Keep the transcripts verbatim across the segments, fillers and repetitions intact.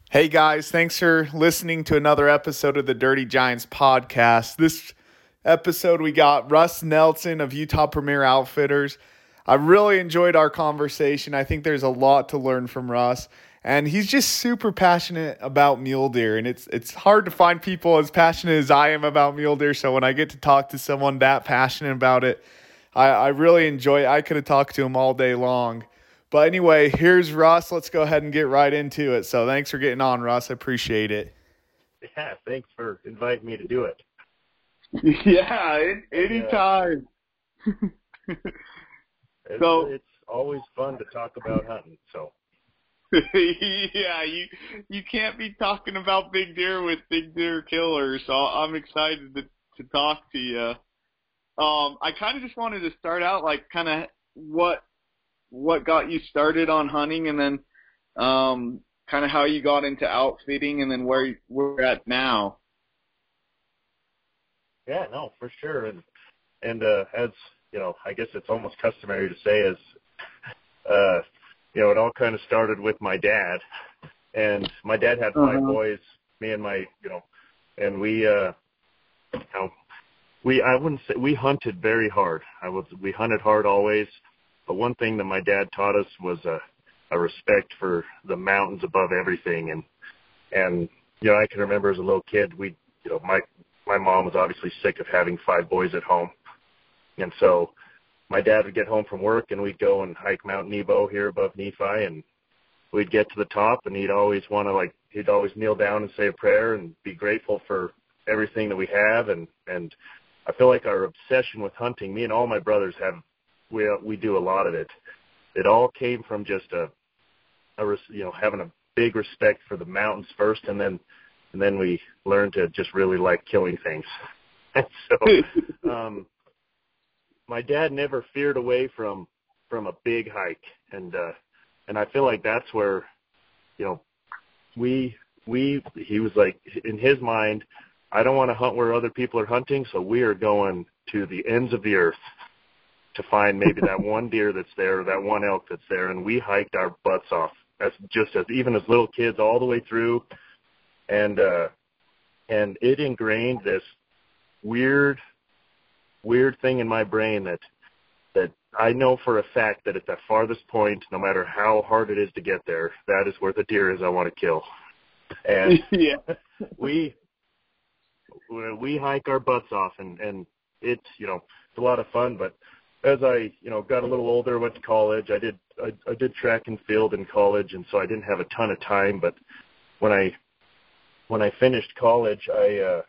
Hey guys, thanks for listening to another episode of the Dirty Giants podcast. This episode we got Russ Nelson of Utah Premier Outfitters. I really enjoyed our conversation. I think there's a lot to learn from Russ, and he's just super passionate about mule deer, and it's it's hard to find people as passionate as I am about mule deer. So when I get to talk to someone that passionate about it, I, I really enjoy it. I could have talked to him all day long. But anyway, here's Russ. Let's go ahead and get right into it. So thanks for getting on, Russ. I appreciate it. Yeah, thanks for inviting me to do it. Yeah, anytime. It's, so it's always fun to talk about hunting. So yeah, you you can't be talking about big deer with big deer killers. So I'm excited to to talk to you. Um, I kind of just wanted to start out like kind of what. what got you started on hunting, and then um, kind of how you got into outfitting, and then where we're at now. Yeah, no, for sure. And, and uh, as, you know, I guess it's almost customary to say is, uh, you know, it all kind of started with my dad. And my dad had five Uh-huh. boys, me and my, you know, and we, uh, you know, we, I wouldn't say, we hunted very hard. I was, we hunted hard always. But one thing that my dad taught us was a, a respect for the mountains above everything. And, and, you know, I can remember as a little kid, we, you know, my, my mom was obviously sick of having five boys at home. And so my dad would get home from work and we'd go and hike Mount Nebo here above Nephi, and we'd get to the top and he'd always want to like, he'd always kneel down and say a prayer and be grateful for everything that we have. And, and I feel like our obsession with hunting, me and all my brothers have, we we do a lot of it. It all came from just a, a you know, having a big respect for the mountains first, and then and then we learned to just really like killing things. And so, um, my dad never feared away from from a big hike, and uh, and I feel like that's where, you know, we we he was like, in his mind, I don't want to hunt where other people are hunting, so we are going to the ends of the earth to find maybe that one deer that's there, or that one elk that's there. And we hiked our butts off as just as even as little kids all the way through. And, uh, and it ingrained this weird, weird thing in my brain that, that I know for a fact that at that farthest point, no matter how hard it is to get there, that is where the deer is I want to kill. And yeah, we, we hike our butts off, and, and it's, you know, it's a lot of fun. But as I, you know, got a little older, went to college, I did, I, I did track and field in college, and so I didn't have a ton of time. But when I, when I finished college, I,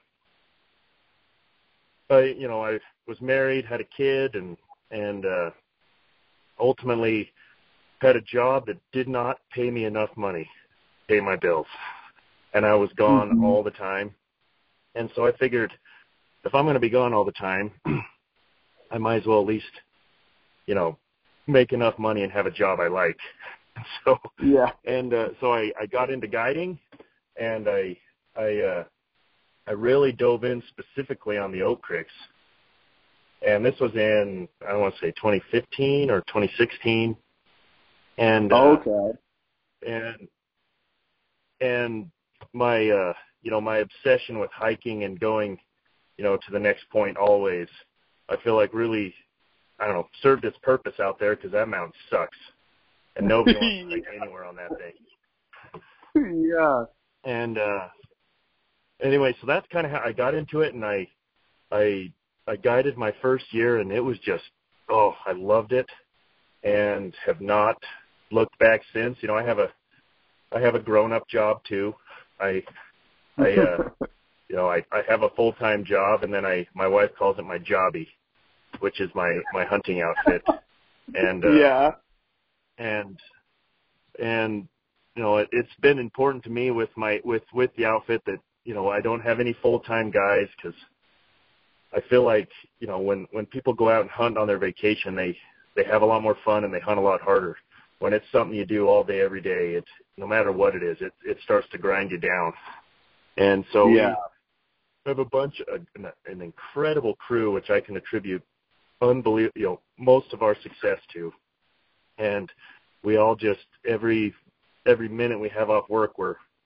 uh, I, you know, I was married, had a kid, and, and, uh, ultimately had a job that did not pay me enough money to pay my bills. And I was gone mm-hmm. all the time. And so I figured, if I'm going to be gone all the time, I might as well at least, you know, make enough money and have a job I like. So, yeah, and uh, so I, I got into guiding, and I, I, uh, I really dove in specifically on the oak creeks. And this was in, I don't want to say twenty fifteen or twenty sixteen. And, uh, okay, and, and my, uh, you know, my obsession with hiking and going, you know, to the next point always, I feel like really, I don't know, served its purpose out there, because that mountain sucks. And nobody wants to hike anywhere on that thing. yeah. And uh, anyway, so that's kind of how I got into it, and I, I, I guided my first year, and it was just, oh, I loved it, and have not looked back since. You know, I have a, I have a grown-up job too. I, I, uh, you know, I, I have a full-time job, and then I, my wife calls it my jobby, which is my, my hunting outfit. And, uh, yeah, and, and, you know, it, it's been important to me with my, with, with the outfit that, you know, I don't have any full-time guys, because I feel like, you know, when, when people go out and hunt on their vacation, they, they have a lot more fun and they hunt a lot harder. When it's something you do all day, every day, it's, no matter what it is, it, it starts to grind you down. And so yeah. we have a bunch of, an, an incredible crew, which I can attribute unbelievable, you know, most of our success to. And we all just, every, every minute we have off work, we're,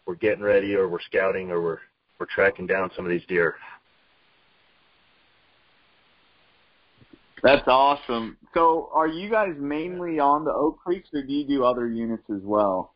we're getting ready or we're scouting or we're we're tracking down some of these deer. That's awesome. So are you guys mainly on the Oak Creeks, or do you do other units as well?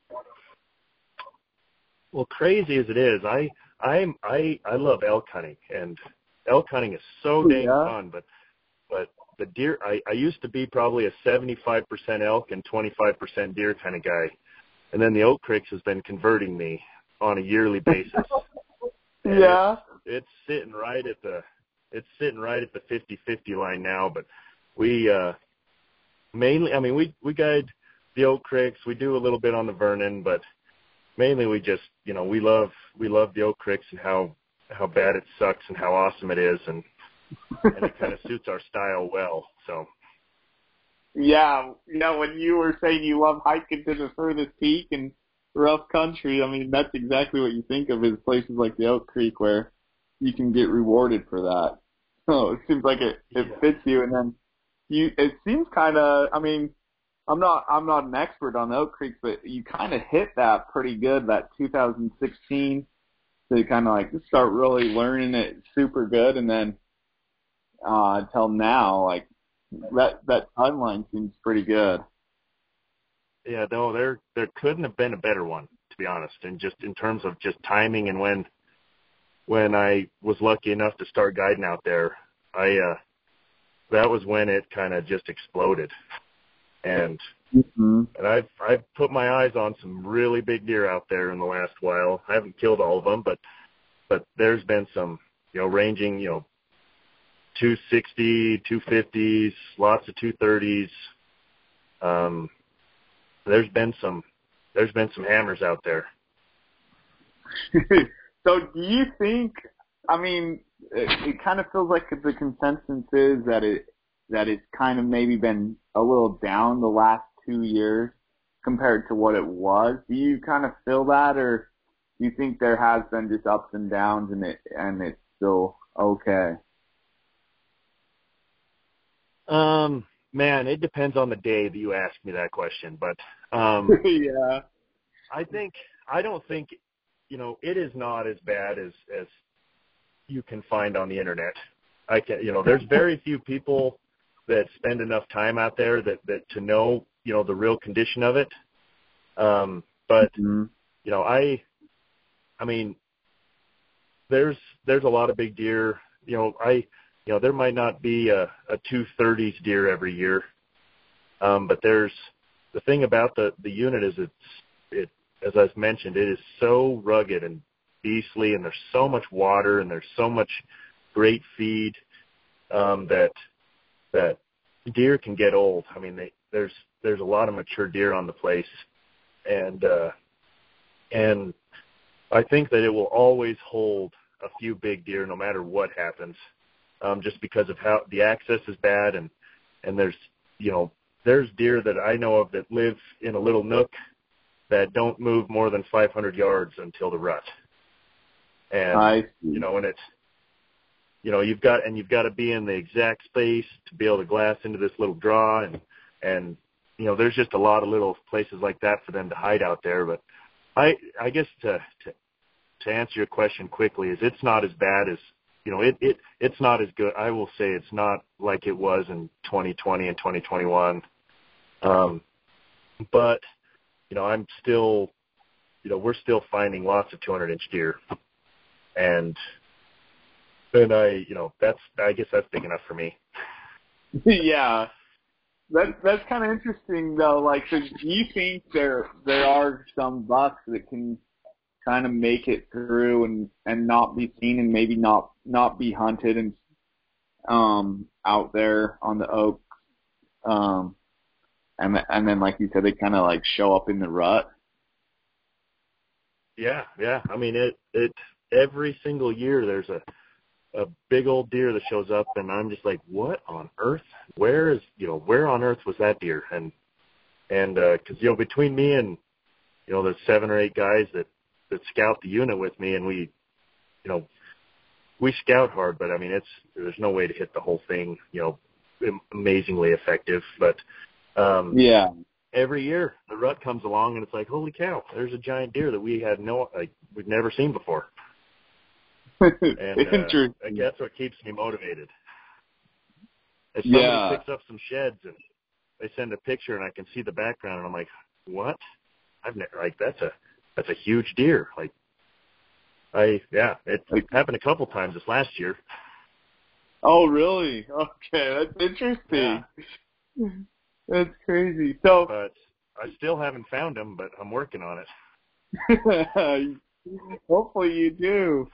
Well, crazy as it is, I I'm I I love elk hunting, and elk hunting is so dang yeah. fun. But but the deer, I I used to be probably a seventy-five percent elk and twenty-five percent deer kind of guy, and then the Oak Creeks has been converting me on a yearly basis. yeah, it's, it's sitting right at the it's sitting right at the fifty-fifty line now. But we uh, mainly, I mean, we we guide the Oak Creeks. We do a little bit on the Vernon, but mainly we just, you know, we love we love the Oak Creeks and how how bad it sucks and how awesome it is, and and it kind of suits our style well. So yeah, yeah. When you were saying you love hiking to the furthest peak and rough country, I mean, that's exactly what you think of as places like the Oak Creek where you can get rewarded for that. So it seems like it it yeah. fits you, and then you. It seems kind of. I mean, I'm not I'm not an expert on the Oak Creek, but you kind of hit that pretty good, that two thousand sixteen, to kind of like start really learning it super good, and then uh, until now, like that that timeline seems pretty good. Yeah, no, there there couldn't have been a better one, to be honest, and just in terms of just timing and when when I was lucky enough to start guiding out there, I uh, that was when it kind of just exploded. And mm-hmm. and I've I've put my eyes on some really big deer out there in the last while. I haven't killed all of them, but but there's been some, you know, ranging, you know, two sixty, two fifties, lots of two thirties. Um, there's been some there's been some hammers out there. So do you think? I mean, it, it kind of feels like the consensus is that it. that it's kind of maybe been a little down the last two years compared to what it was. Do you kind of feel that, or do you think there has been just ups and downs and it and it's still okay? Um, man, it depends on the day that you ask me that question, but um, yeah, I think I don't think you know it is not as bad as as you can find on the internet. I can, you know, there's very few people that spend enough time out there that, that to know, you know, the real condition of it. Um, but, mm-hmm. you know, I, I mean, there's, there's a lot of big deer, you know, I, you know, there might not be a, a two thirties deer every year. Um, but there's the thing about the, the unit is it's, it, as I've mentioned, it is so rugged and beastly, and there's so much water and there's so much great feed, um, that, that deer can get old. I mean, they, there's there's a lot of mature deer on the place, and uh, and I think that it will always hold a few big deer no matter what happens, um, just because of how the access is bad, and and there's you know there's deer that I know of that live in a little nook that don't move more than five hundred yards until the rut, and I see. you know and it's. You know, you've got, and you've got to be in the exact space to be able to glass into this little draw, and, and, you know, there's just a lot of little places like that for them to hide out there. But I, I guess to, to, to answer your question quickly is it's not as bad as, you know, it, it, it's not as good. I will say it's not like it was in twenty twenty and twenty twenty-one. Um, but, you know, I'm still, you know, we're still finding lots of two hundred inch deer, and, And I, you know, that's, I guess that's big enough for me. yeah. That, that's kind of interesting, though. Like, so do you think there there are some bucks that can kind of make it through and, and not be seen and maybe not, not be hunted and um out there on the oaks? Um, and, and then, like you said, they kind of, like, show up in the rut? Yeah, yeah. I mean, it, it every single year there's a, a big old deer that shows up, and I'm just like, what on earth? Where is, you know, where on earth was that deer? And, and, uh, cause, you know, between me and, you know, the seven or eight guys that, that scout the unit with me, and we, you know, we scout hard, but I mean, it's, there's no way to hit the whole thing, you know, amazingly effective, but, um, yeah, every year the rut comes along and it's like, holy cow, there's a giant deer that we had no, like, we've never seen before. And uh, I guess that's what keeps me motivated. If somebody Yeah. picks up some sheds and they send a picture and I can see the background and I'm like, what? I've never, like, that's a, that's a huge deer. Like, I, yeah, it Like, happened a couple times this last year. oh, really? Okay, that's interesting. Yeah. That's crazy. So, but I still haven't found them, but I'm working on it. Hopefully you do.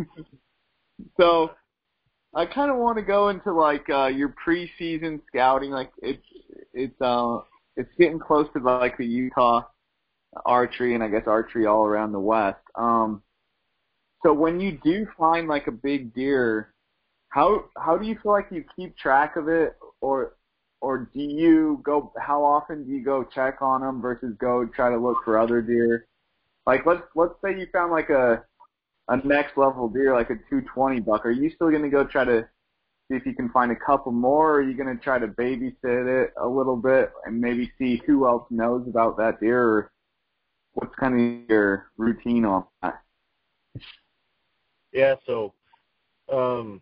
So, I kind of want to go into like uh, your preseason scouting. Like it's it's uh it's getting close to like the Utah archery and I guess archery all around the West. Um, so when you do find like a big deer, how how do you feel like you keep track of it, or or do you go? How often do you go check on them versus go try to look for other deer? Like let's let's say you found like a a next level deer, like a two twenty buck. Are you still going to go try to see if you can find a couple more, or are you going to try to babysit it a little bit and maybe see who else knows about that deer, or what's kind of your routine on that? Yeah, so um,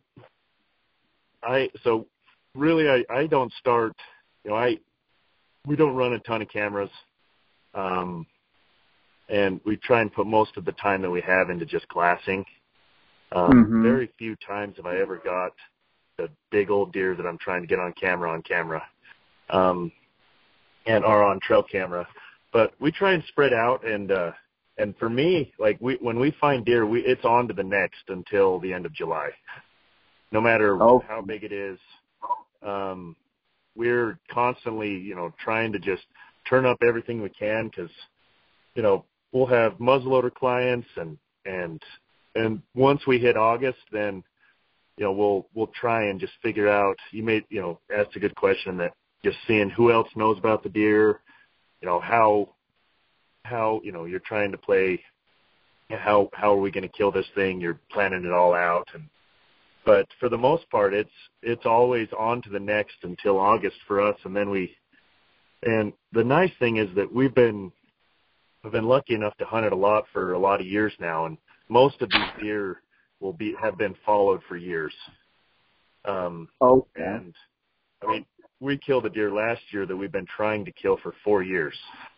I so really I, I don't start, you know, I we don't run a ton of cameras. Um, and we try and put most of the time that we have into just glassing. Um, mm-hmm. Very few times have I ever got the big old deer that I'm trying to get on camera on camera, um, and or on trail camera. But we try and spread out, and uh, and for me, like we when we find deer, we it's on to the next until the end of July. No matter oh. how big it is, um, we're constantly, you know, trying to just turn up everything we can because, you know, we'll have muzzleloader clients, and and and once we hit August, then, you know, we'll we'll try and just figure out. You made, you know, asked a good question, that just seeing who else knows about the deer, you know, how how you know you're trying to play, how how are we going to kill this thing? You're planning it all out, and but for the most part, it's it's always on to the next until August for us, and then we. And the nice thing is that we've been. I've been lucky enough to hunt it a lot for a lot of years now, and most of these deer will be have been followed for years. Um, okay. And I mean, we killed a deer last year that we've been trying to kill for four years.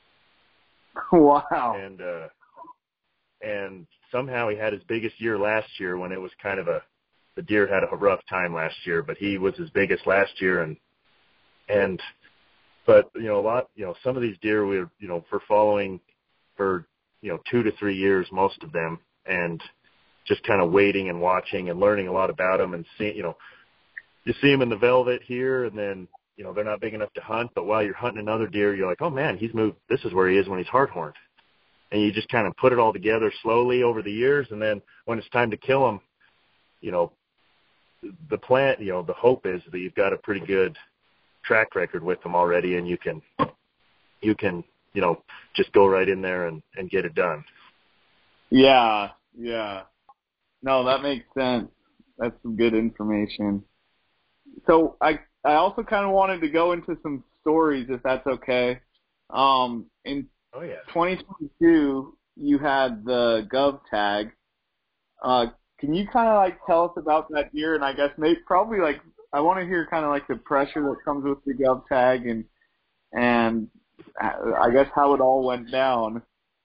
Wow. And uh, and somehow he had his biggest year last year when it was kind of a the deer had a rough time last year, but he was his biggest last year, and and but you know a lot you know some of these deer we're you know for following. for, you know, two to three years, most of them, and just kind of waiting and watching and learning a lot about them, and seeing, you know, you see them in the velvet here, and then, you know, they're not big enough to hunt, but while you're hunting another deer, you're like, oh man, he's moved, this is where he is when he's hard-horned. And you just kind of put it all together slowly over the years, and then when it's time to kill them, you know, the plan, you know, the hope is that you've got a pretty good track record with them already, and you can, you can, you know, just go right in there and, and get it done. Yeah, yeah. No, that makes sense. That's some good information. So I I also kind of wanted to go into some stories, if that's okay. Um, in oh, yeah. twenty twenty-two, you had the Gov Tag. Uh, can you kind of like tell us about that year? And I guess maybe probably like I want to hear kind of like the pressure that comes with the Gov Tag, and and I guess how it all went down.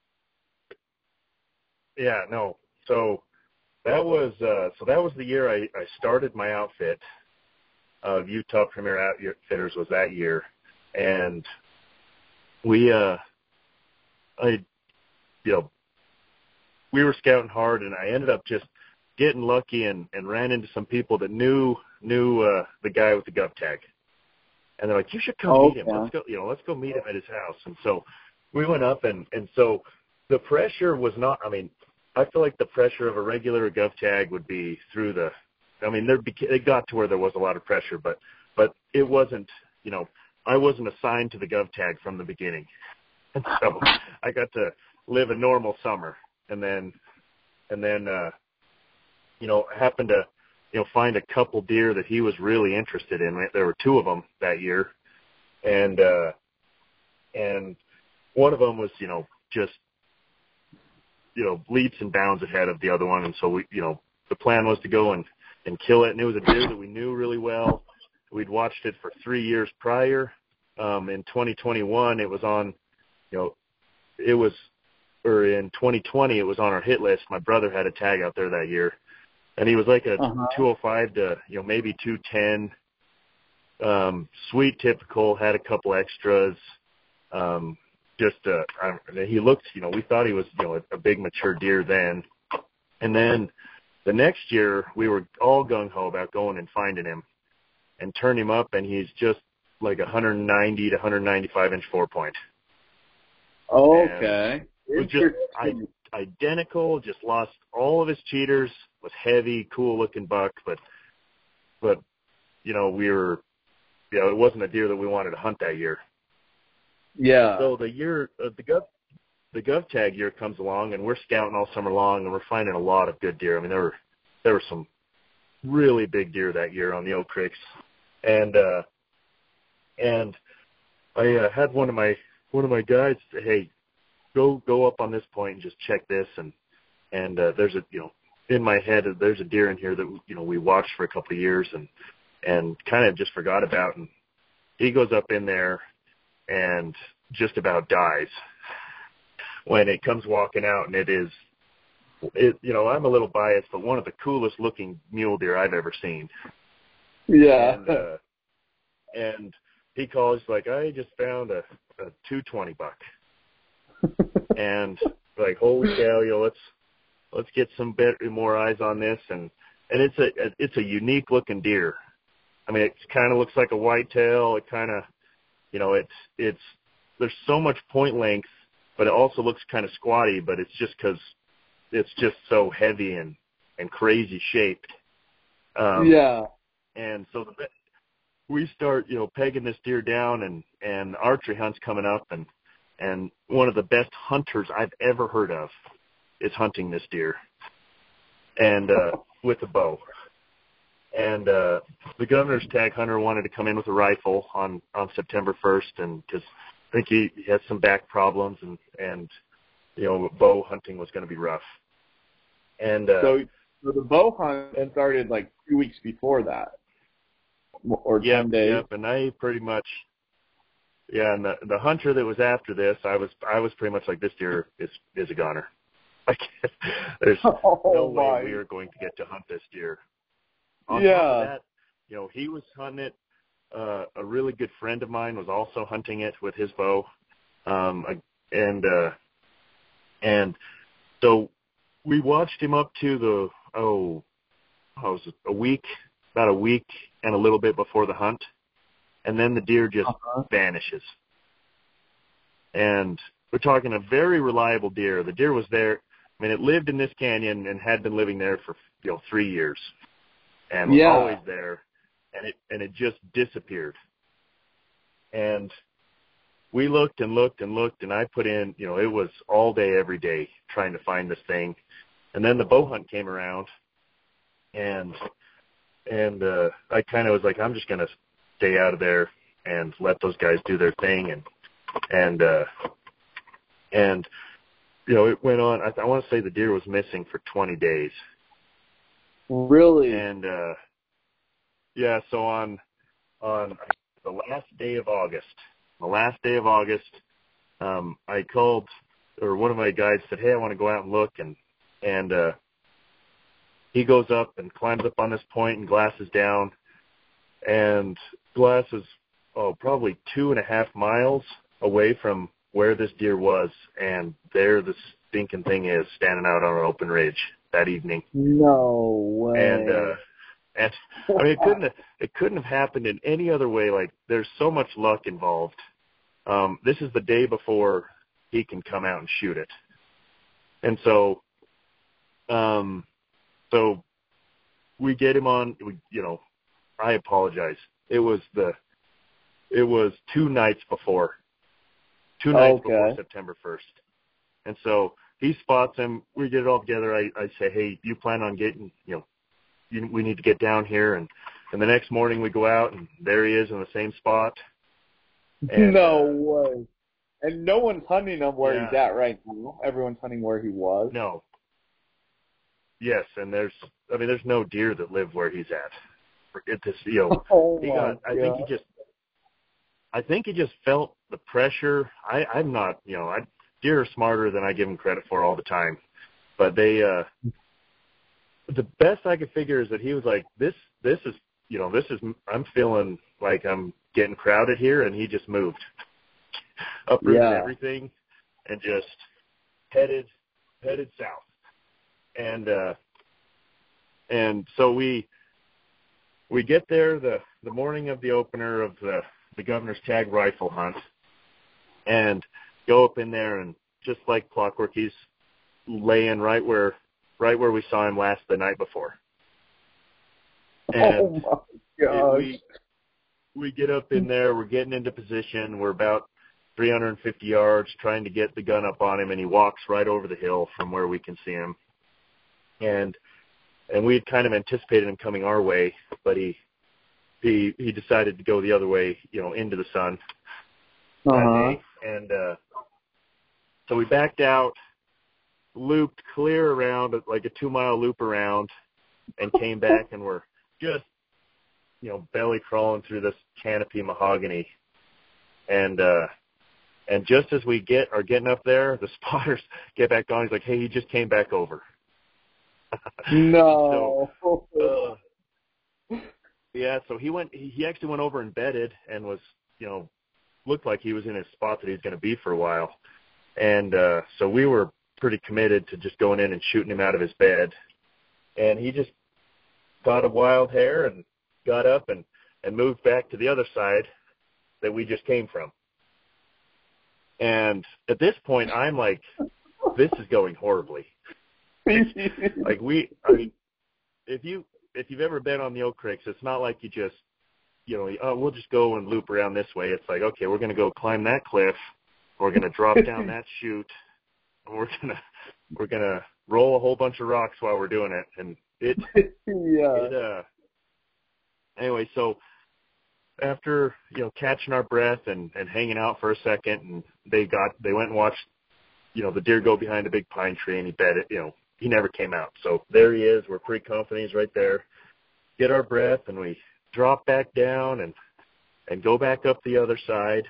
Yeah, no. So that was uh, so that was the year I, I started my outfit. Of Utah Premier Outfitters was that year, and we uh, I, you know, we were scouting hard, and I ended up just getting lucky and, and ran into some people that knew knew uh, the guy with the Gov Tag. And they're like, you should come oh, meet him. yeah. Let's go, you know, let's go meet him at his house. And so we went up, and, and so the pressure was not, I mean, I feel like the pressure of a regular Gov Tag would be through the, I mean, there it got to where there was a lot of pressure, but, but it wasn't, you know, I wasn't assigned to the Gov Tag from the beginning. And so I got to live a normal summer, and then, and then, uh, you know, happened to, you know, find a couple deer that he was really interested in. There were two of them that year. And, uh, and one of them was, you know, just, you know, leaps and bounds ahead of the other one. And so we, you know, the plan was to go and, and kill it. And it was a deer that we knew really well. We'd watched it for three years prior. Um, in twenty twenty-one, it was on, you know, it was, or in twenty twenty, it was on our hit list. My brother had a tag out there that year, and he was like a uh-huh. two oh five to, you know, maybe two ten. Um, sweet, typical, had a couple extras. Um, just, uh, I, he looked, you know, we thought he was, you know, a, a big mature deer then. And then the next year, we were all gung-ho about going and finding him and turn him up, and he's just like a one ninety to one ninety-five inch four point. Okay. Was just I, identical, just lost all of his cheaters, was heavy, cool looking buck, but, but, you know, we were, you know, it wasn't a deer that we wanted to hunt that year. Yeah. So the year, uh, the gov, the gov tag year comes along, and we're scouting all summer long, and we're finding a lot of good deer. I mean, there were, there were some really big deer that year on the Oak Creeks. And, uh, and I uh, had one of my, one of my guys say, hey, go, go up on this point and just check this. And, and, uh, there's a, you know, in my head, there's a deer in here that, you know, we watched for a couple of years and, and kind of just forgot about. And he goes up in there and just about dies when it comes walking out. And it is, it, you know, I'm a little biased, but one of the coolest looking mule deer I've ever seen. Yeah. And, uh, and he calls like, I just found a, a two twenty buck. And like, holy cow, you know, let's, let's get some bit more eyes on this. And, and it's a, it's a unique looking deer. I mean, it kind of looks like a whitetail. It kind of, you know, it's, it's, there's so much point length, but it also looks kind of squatty, but it's just cause it's just so heavy and, and crazy shaped. Um, yeah. And so the, we start, you know, pegging this deer down, and, and archery hunt's coming up, and, and one of the best hunters I've ever heard of is hunting this deer, and, uh, with a bow. And, uh, the governor's tag hunter wanted to come in with a rifle on, on September first. And cause I think he, he had some back problems, and, and, you know, bow hunting was going to be rough. And, uh, so, so the bow hunt started like two weeks before that. Or yep, ten days. Yep, and I pretty much, yeah, and the, the hunter that was after this, I was I was pretty much like, this deer is, is a goner. Like, there's oh, no my. way we are going to get to hunt this deer. On yeah. top of that, you know, he was hunting it. Uh, a really good friend of mine was also hunting it with his bow. Um, and, uh, and so we watched him up to the, oh, I was a week, about a week and a little bit before the hunt. And then the deer just uh-huh. vanishes. And we're talking a very reliable deer. The deer was there. I mean, it lived in this canyon and had been living there for, you know, three years and was yeah. always there. And it, and it just disappeared. And we looked and looked and looked, and I put in, you know, it was all day, every day trying to find this thing. And then the bow hunt came around, and, and, uh, I kind of was like, I'm just going to stay out of there and let those guys do their thing. And, and, uh, and, you know, it went on. I, I want to say the deer was missing for twenty days. Really? And, uh, yeah, so on, on the last day of August, the last day of August, um, I called, or one of my guys said, hey, I want to go out and look. And, and, uh, he goes up and climbs up on this point and glasses down, and Glass is, oh, probably two and a half miles away from where this deer was. And there the stinking thing is, standing out on an open ridge that evening. No way. And, uh, and I mean, it couldn't have, it couldn't have happened in any other way. Like, there's so much luck involved. Um, this is the day before he can come out and shoot it. And so, um, so we get him on, we, you know, I apologize. It was the, it was two nights before, two nights okay. before September first. And so he spots him. We get it all together. I, I say, hey, you plan on getting, you know, you, we need to get down here. And, and the next morning we go out, and there he is in the same spot. And, no uh, way. And no one's hunting him where Yeah. he's at right now. Everyone's hunting where he was. No. Yes, and there's, I mean, there's no deer that live where he's at. Forget this, you know. Oh he my got. I think he God. just. I think he just felt the pressure. I, I'm not, you know, I, deer are smarter than I give them credit for all the time, but they. uh The best I could figure is that he was like, this, this is, you know, this is. I'm feeling like I'm getting crowded here, and he just moved, uprooted Yeah. everything, and just headed headed south. And uh, and so we we get there the, the morning of the opener of the, the governor's tag rifle hunt, and go up in there, and just like clockwork, he's laying right where right where we saw him last the night before. And Oh my gosh. we we get up in there, we're getting into position, we're about three hundred fifty yards, trying to get the gun up on him, and he walks right over the hill from where we can see him. And and we had kind of anticipated him coming our way, but he he he decided to go the other way, you know, into the sun that Uh-huh. day. And uh, so we backed out, looped clear around, like a two-mile loop around, and came back, and we're just, you know, belly crawling through this canopy mahogany. And uh, and just as we get are getting up there, the spotters get back on. He's like, "Hey, he just came back over." No. So, uh, yeah, so he went. He, he actually went over and bedded, and was, you know, looked like he was in his spot that he was going to be for a while. And uh, so we were pretty committed to just going in and shooting him out of his bed. And he just got a wild hair and got up and, and moved back to the other side that we just came from. And at this point, I'm like, this is going horribly. Like we, I mean, if you if you've ever been on the Oak Creeks, it's not like you just, you know, oh, we'll just go and loop around this way. It's like, okay, we're going to go climb that cliff, we're going to drop down that chute, and we're gonna we're gonna roll a whole bunch of rocks while we're doing it. And it, yeah. it uh, anyway, so after, you know, catching our breath and, and hanging out for a second, and they got they went and watched, you know, the deer go behind a big pine tree, and he bedded, you know, he never came out. So there he is. We're pretty confident he's right there. Get our breath, and we drop back down and and go back up the other side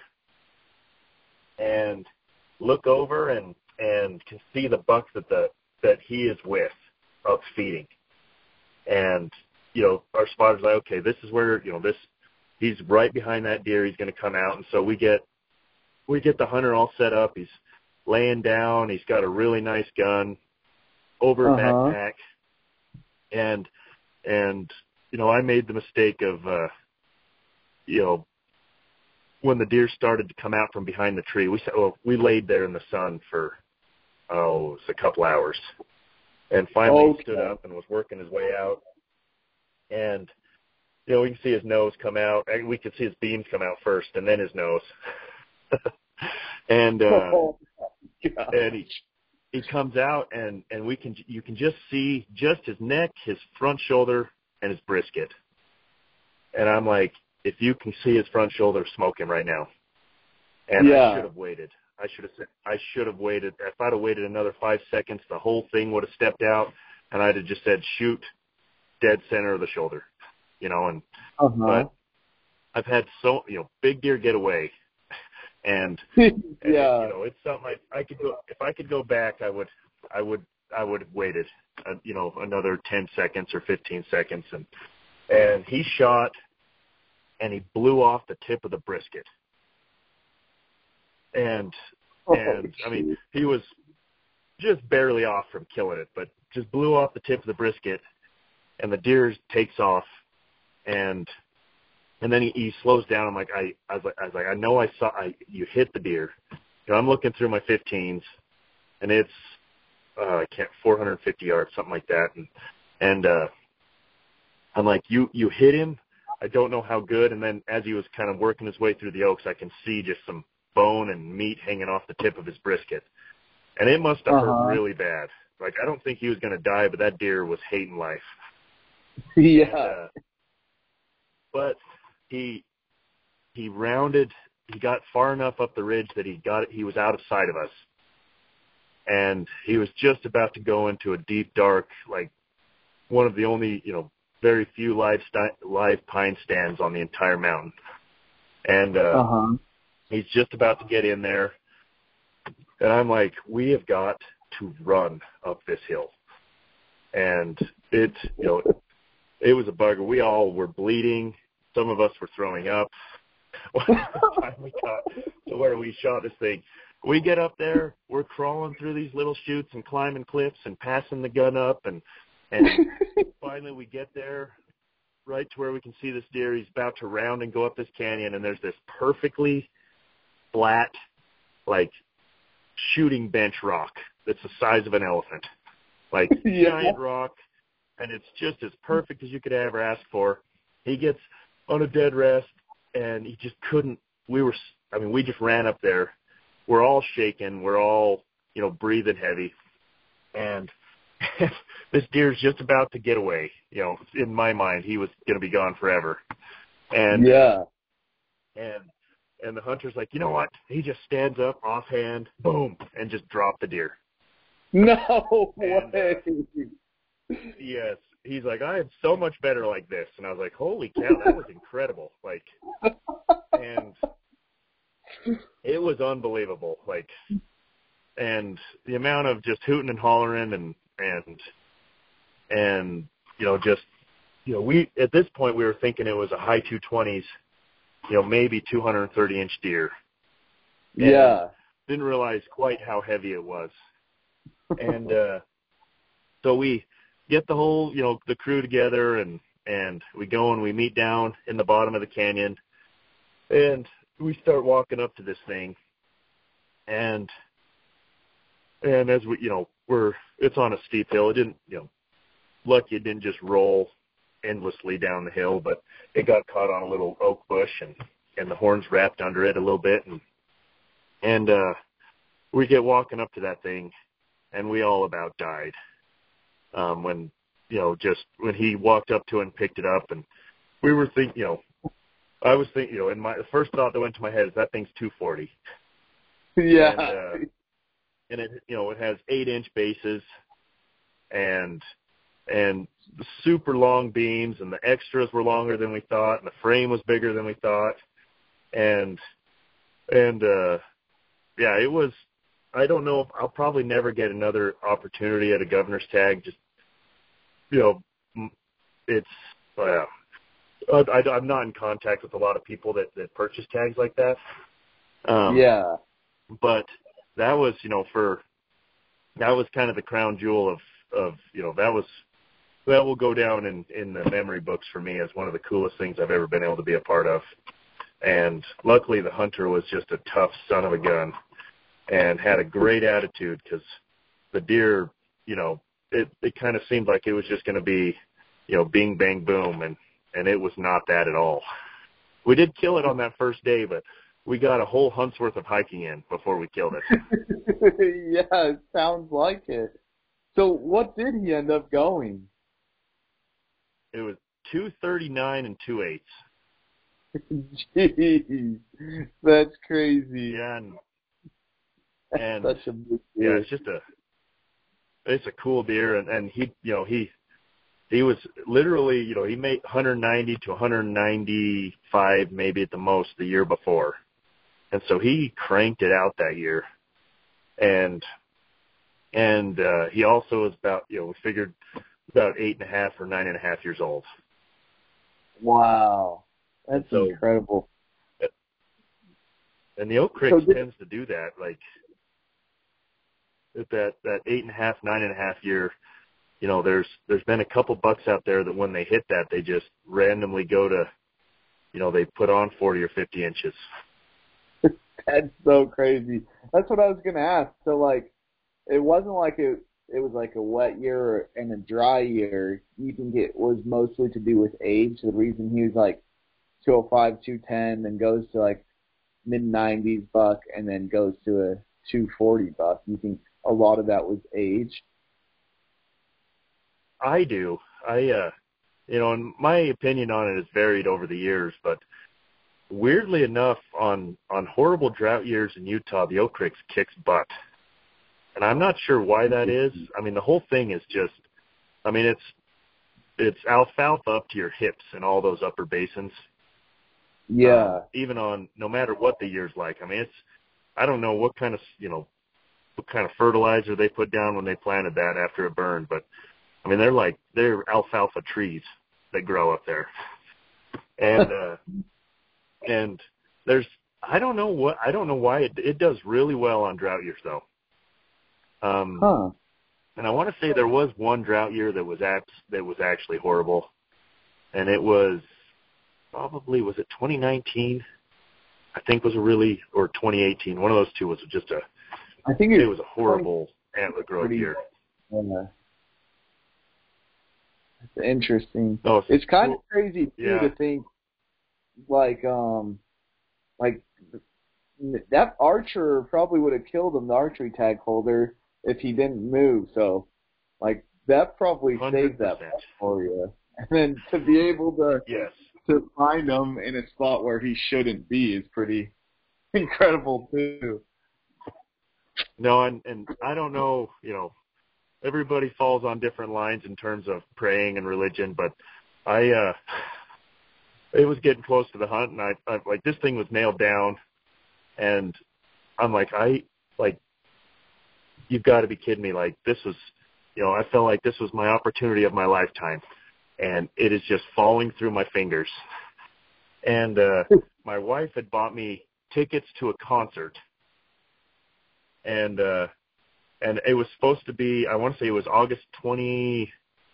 and look over and and can see the buck that the that he is with up feeding. And, you know, our spotter's like, okay, this is where, you know, this he's right behind that deer. He's going to come out. And so we get we get the hunter all set up. He's laying down. He's got a really nice gun over a Uh-huh. backpack. And, and, you know, I made the mistake of, uh, you know, when the deer started to come out from behind the tree, we said, well, we laid there in the sun for, oh, it was a couple hours. And finally Okay. he stood up and was working his way out. And, you know, we can see his nose come out. We could see his beams come out first, and then his nose. and, uh, Oh, God. and he, he comes out, and, and we can, you can just see just his neck, his front shoulder, and his brisket. And I'm like, if you can see his front shoulder, smoke him right now. And Yeah. I should have waited. I should have said, I should have waited. If I'd have waited another five seconds, the whole thing would have stepped out, and I'd have just said, shoot, dead center of the shoulder, you know. And Uh-huh. but I've had so, you know, big deer get away, and, yeah. and you know, it's something I, I could go. If I could go back, I would, I would, I would have waited, uh, you know, another ten seconds or fifteen seconds, and and he shot, and he blew off the tip of the brisket. And, and Oh, I mean, he was just barely off from killing it, but just blew off the tip of the brisket, and the deer takes off, and and then he, he slows down. I'm like, I, I was like, I was like, I know I saw, I, you hit the deer. You know, I'm looking through my fifteens, and it's, uh, I can't, four hundred fifty yards, something like that, and and uh, I'm like, you, you hit him. I don't know how good. And then as he was kind of working his way through the oaks, I can see just some bone and meat hanging off the tip of his brisket. And it must have Uh-huh. hurt really bad. Like, I don't think he was going to die, but that deer was hating life. Yeah. And, uh, but he, he rounded, he got far enough up the ridge that he got he was out of sight of us, and he was just about to go into a deep, dark, like one of the only, you know, very few live sti- live pine stands on the entire mountain, and uh, Uh-huh. he's just about to get in there, and I'm like, we have got to run up this hill, and it, you know, it was a bugger. We all were bleeding. Some of us were throwing up. By the time we got to where we shot this thing, we get up there, we're crawling through these little chutes and climbing cliffs and passing the gun up, and and finally we get there right to where we can see this deer. He's about to round and go up this canyon, and there's this perfectly flat, like, shooting bench rock that's the size of an elephant, like Yeah. giant rock, and it's just as perfect as you could ever ask for. He gets on a dead rest, and he just couldn't. We were, I mean, we just ran up there. We're all shaking. We're all, you know, breathing heavy, and this deer's just about to get away. You know, in my mind, he was going to be gone forever. And Yeah. and and the hunter's like, you know what? He just stands up, offhand, boom, and just dropped the deer. No And, way. uh, Yes. He's like, I am so much better like this. And I was like, holy cow, that was incredible. Like, and it was unbelievable. Like, and the amount of just hooting and hollering and, and, and, you know, just, you know, we, at this point, we were thinking it was a high two twenties, you know, maybe two hundred thirty inch deer. And Yeah. didn't realize quite how heavy it was. And, uh, so we get the whole, you know, the crew together, and, and we go and we meet down in the bottom of the canyon, and we start walking up to this thing. And, and as we, you know, we're, it's on a steep hill. It didn't, you know, lucky it didn't just roll endlessly down the hill, but it got caught on a little oak bush, and, and the horns wrapped under it a little bit. And, and, uh, we get walking up to that thing, and we all about died. Um, when, you know, just when he walked up to it and picked it up, and we were thinking, you know, I was thinking, you know, and my, the first thought that went to my head is that thing's two forty. Yeah. And, uh, and it, you know, it has eight inch bases, and, and super long beams, and the extras were longer than we thought, and the frame was bigger than we thought. And, and, uh, yeah, it was, I don't know if I'll probably never get another opportunity at a governor's tag. Just, you know, it's, uh, I, I'm not in contact with a lot of people that, that purchase tags like that. Um, Yeah. But that was, you know, for, that was kind of the crown jewel of, of, you know, that was, that will go down in, in the memory books for me as one of the coolest things I've ever been able to be a part of. And luckily the hunter was just a tough son of a gun and had a great attitude, because the deer, you know, it, it kind of seemed like it was just going to be, you know, bing, bang, boom. And, and it was not that at all. We did kill it on that first day, but we got a whole hunt's worth of hiking in before we killed it. Yeah, it sounds like it. So what did he end up going? It was two thirty-nine and two eighths. Jeez, that's crazy. Yeah, and, and Such a big yeah, deal. it's just a, it's a cool deer, and, and he, you know, he, he was literally, you know, he made one ninety to one ninety-five maybe at the most the year before. And so he cranked it out that year. And, and, uh, he also was about, you know, we figured about eight and a half or nine and a half years old. Wow, that's So- incredible. And the Oak Creek So did- tends to do that, like at that, that eight and a half, nine and a half year, you know, there's, there's been a couple bucks out there that when they hit that, they just randomly go to, you know, they put on forty or fifty inches. That's so crazy. That's what I was gonna ask. So like, it wasn't like it. It was like a wet year and a dry year. You think it was mostly to do with age? The reason he was like two oh five, two ten, then goes to like mid nineties buck, and then goes to a two forty buck. You think a lot of that was age? I do. I, uh, you know, and my opinion on it has varied over the years, but weirdly enough, on, on horrible drought years in Utah, the Oak Creek kicks butt. And I'm not sure why that is. I mean, the whole thing is just, I mean, it's it's alfalfa up to your hips in all those upper basins. Yeah. Um, even on, no matter what the year's like. I mean, it's, I don't know what kind of, you know, what kind of fertilizer they put down when they planted that after it burned, but I mean, they're like, they're alfalfa trees that grow up there. And, uh, and there's, I don't know what, I don't know why it, it does really well on drought years though. Um, huh. And I want to say there was one drought year that was abs- that was actually horrible, and it was probably, was it twenty nineteen? I think was a really, or twenty eighteen. One of those two was just a. I think it, it was a horrible antler growth pretty, year. Uh, it's interesting. Oh, it's, it's kind well, of crazy too yeah. to think, like, um, like that archer probably would have killed him, the archery tag holder, if he didn't move. So, like, that probably one hundred percent. saved that for you. And then to be able to yes. to find him in a spot where he shouldn't be is pretty incredible too. No, and and I don't know, you know, everybody falls on different lines in terms of praying and religion, but I, uh, it was getting close to the hunt, and I, I like, this thing was nailed down, and I'm like, I, like, you've got to be kidding me. Like, this was, you know, I felt like this was my opportunity of my lifetime, and it is just falling through my fingers. And uh, my wife had bought me tickets to a concert, and uh, and it was supposed to be, I want to say it was August twenty-ninth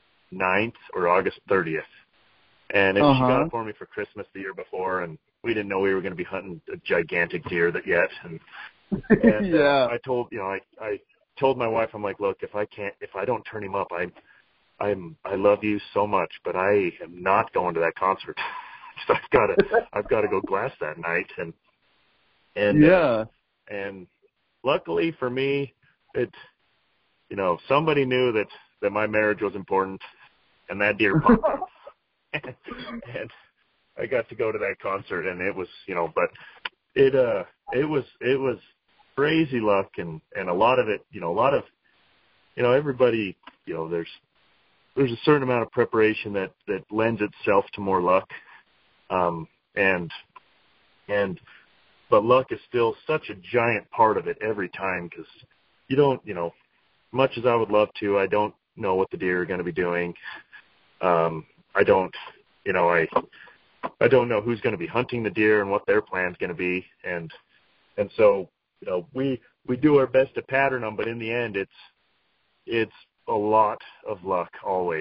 or August thirtieth. And it, uh-huh. she got it for me for Christmas the year before, and we didn't know we were going to be hunting a gigantic deer that yet. And, and yeah. uh, I told, you know, I, I told my wife, I'm like, look, if I can't, if I don't turn him up, I, I'm, I love you so much, but I am not going to that concert. So I've got to, I've got to go glass that night. And, and, yeah. uh, and luckily for me, it, you know, somebody knew that, that my marriage was important, and that deer popped up. and, and I got to go to that concert, and it was, you know, but it, uh, it was, it was crazy luck, and, and a lot of it, you know, a lot of, you know, everybody, you know, there's, there's a certain amount of preparation that, that lends itself to more luck. Um, and, and, but luck is still such a giant part of it every time, because you don't, you know, much as I would love to, I don't know what the deer are going to be doing. Um, I don't, you know, I, I don't know who's going to be hunting the deer and what their plan's going to be. And, and so, you know, we, we do our best to pattern them, but in the end, it's, it's a lot of luck always.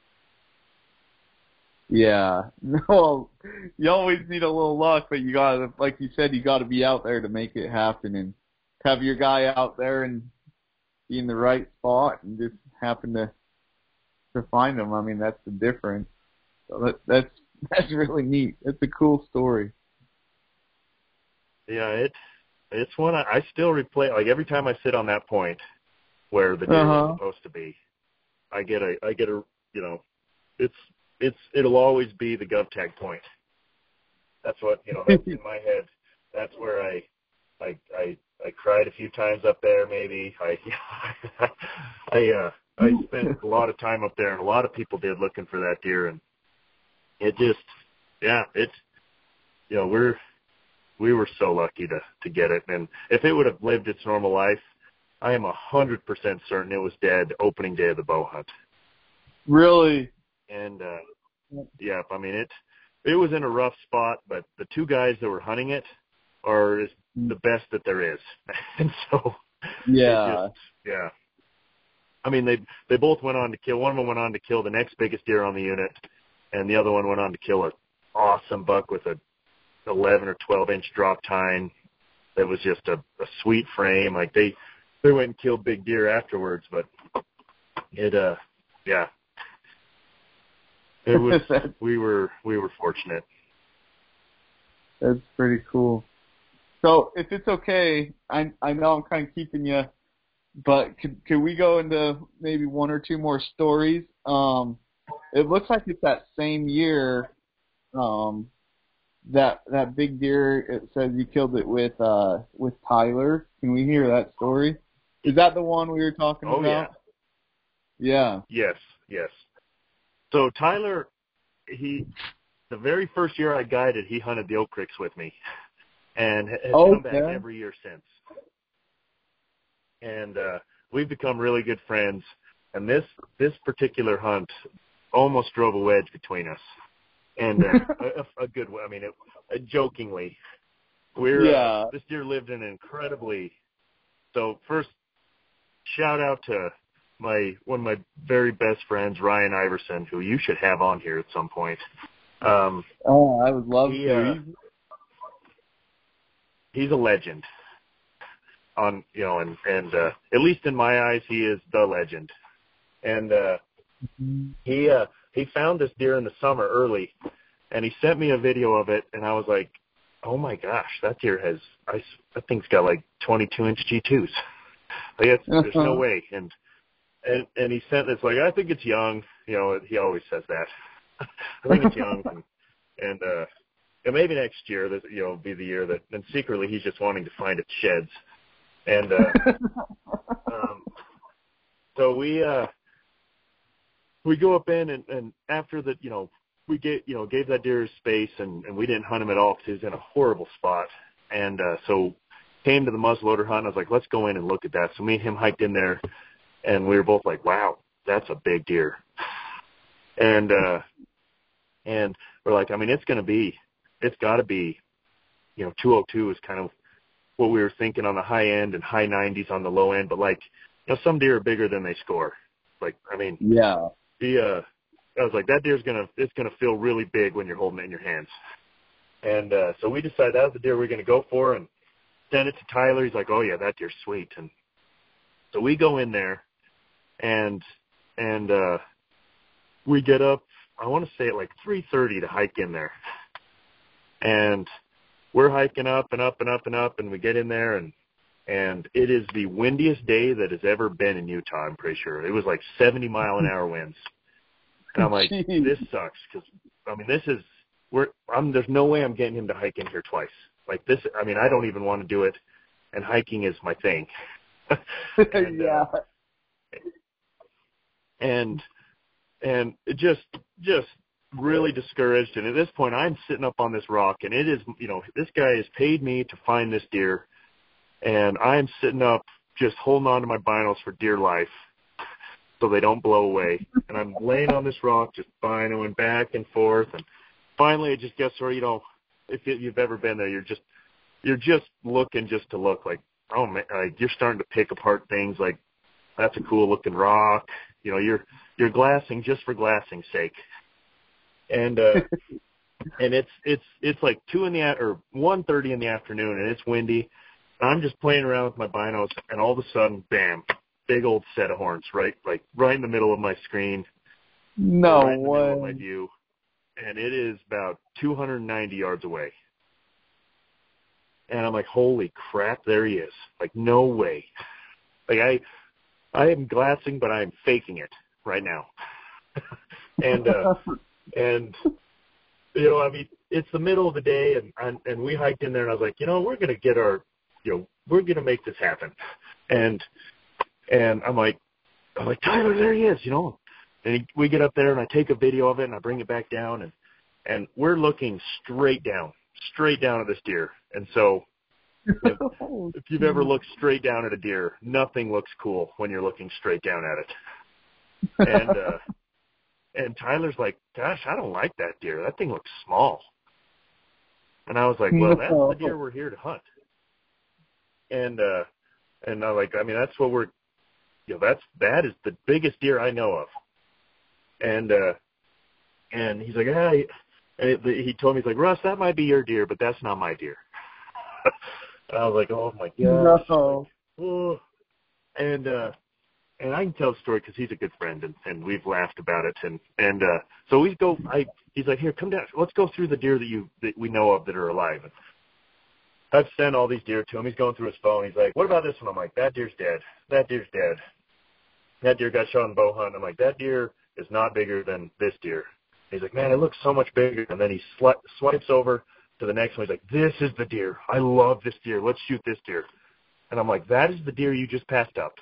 Yeah. No, you always need a little luck, but you gotta, like you said, you gotta be out there to make it happen, and have your guy out there and be in the right spot and just happen to, to find them. I mean, that's the difference. So that, that's, that's really neat. That's a cool story. Yeah, it, it's one I, I still replay. Like, every time I sit on that point where the deer uh-huh. was supposed to be, I get a, I get a, you know, it's, it's, it'll always be the GovTag point. That's what, you know, that's in my head. That's where I, I, I, I cried a few times up there. Maybe I, I, uh, I spent a lot of time up there, and a lot of people did, looking for that deer, and it just, yeah, it's, you know, we're, we were so lucky to, to get it. And if it would have lived its normal life, I am a hundred percent certain it was dead opening day of the bow hunt. Really? And, uh, yeah, I mean, it, it was in a rough spot, but the two guys that were hunting it are the best that there is. And so, yeah, just, yeah. I mean, they, they both went on to kill, one of them went on to kill the next biggest deer on the unit, and the other one went on to kill an awesome buck with a eleven or twelve inch drop tine that was just a, a sweet frame. Like, they, they went and killed big deer afterwards, but it, uh, yeah, it was, we were, we were fortunate. That's pretty cool. So if it's okay, I, I know I'm kind of keeping you, but could, could we go into maybe one or two more stories? Um, it looks like it's that same year, um, that that big deer. It says you killed it with uh with Tyler. Can we hear that story? Is that the one we were talking Oh, about? Yeah. Yes, yes. So Tyler, he, the very first year I guided, he hunted the Oak Creeks with me, and has Okay. come back every year since. And uh, we've become really good friends. And this this particular hunt almost drove a wedge between us, and uh, a, a good way. I mean, it, uh, jokingly, we're Yeah. uh, this deer lived in an incredibly. So first, shout out to my one of my very best friends, Ryan Iverson, who you should have on here at some point. Um, Oh, I would love he, to. uh, he's a legend. On you know, and and uh, at least in my eyes, he is the legend. And uh, he uh, he found this deer in the summer early, and he sent me a video of it, and I was like, oh my gosh, that deer has I that thing's got like twenty-two inch G twos. Like it's, there's no way. And and and he sent this like I think it's young. You know, he always says that. I think it's young, and and uh, and maybe next year, this you know, will be the year that. And secretly, he's just wanting to find its sheds. And uh, um, so we uh, we go up in, and, and after that, you know, we get you know gave that deer his space, and, and we didn't hunt him at all because he was in a horrible spot. And uh, so came to the muzzleloader hunt. And I was like, let's go in and look at that. So me and him hiked in there, and we were both like, wow, that's a big deer. And uh, and we're like, I mean, it's gonna be, it's got to be, you know, two oh two is kind of what we were thinking on the high end and high nineties on the low end, but like, you know, some deer are bigger than they score. Like, I mean, yeah. the, uh, I was like, that deer's going to, it's going to feel really big when you're holding it in your hands. And, uh, so we decided that was the deer we we're going to go for and send it to Tyler. He's like, oh yeah, that deer's sweet. And so we go in there and, and, uh, we get up, I want to say at like three thirty to hike in there. And we're hiking up and up and up and up, and we get in there, and and it is the windiest day that has ever been in Utah, I'm pretty sure. It was like seventy mile an hour winds. And I'm like, Jeez. this sucks, because, I mean, this is, we're, I'm, there's no way I'm getting him to hike in here twice. Like this, I mean, I don't even want to do it, and hiking is my thing. and, yeah. Uh, and, and it just, just, really discouraged, and at this point I'm sitting up on this rock, and it is, you know, this guy has paid me to find this deer, and I'm sitting up just holding on to my binos for dear life so they don't blow away, and I'm laying on this rock just binoing back and forth, and finally it just gets where, you know, if you've ever been there, you're just you're just looking just to look, like, oh man, like you're starting to pick apart things, like that's a cool looking rock, you know, you're you're glassing just for glassing's sake. And uh, and it's it's it's like two in the or one thirty in the afternoon, and it's windy. And I'm just playing around with my binos, and all of a sudden, bam, big old set of horns, right, like right in the middle of my screen. No right in the way. middle of my view, and it is about two hundred ninety yards away. And I'm like, holy crap, there he is! Like, no way. Like I, I am glassing, but I'm faking it right now. and. uh And, you know, I mean, it's the middle of the day, and, and and we hiked in there, and I was like, you know, we're going to get our, you know, we're going to make this happen. And and I'm like, I'm like, Tyler, there he is, you know. And he, we get up there, and I take a video of it, and I bring it back down, and, and we're looking straight down, straight down at this deer. And so if, if you've ever looked straight down at a deer, nothing looks cool when you're looking straight down at it. And, uh, And Tyler's like, gosh, I don't like that deer. That thing looks small. And I was like, well, that's the deer we're here to hunt. And uh, and I'm like, I mean, that's what we're, you know, that's that is the biggest deer I know of. And uh, and he's like, hey, and it, he told me, he's like, Russ, that might be your deer, but that's not my deer. And I was like, oh my gosh. No. Like, oh. And uh, and I can tell the story because he's a good friend, and, and we've laughed about it. And and uh, so we go. I he's like, here, come down. Let's go through the deer that you that we know of that are alive. And I've sent all these deer to him. He's going through his phone. He's like, what about this one? I'm like, that deer's dead. That deer's dead. That deer got shot in bow hunt. I'm like, that deer is not bigger than this deer. He's like, man, it looks so much bigger. And then he sli- swipes over to the next one. He's like, this is the deer. I love this deer. Let's shoot this deer. And I'm like, that is the deer you just passed up.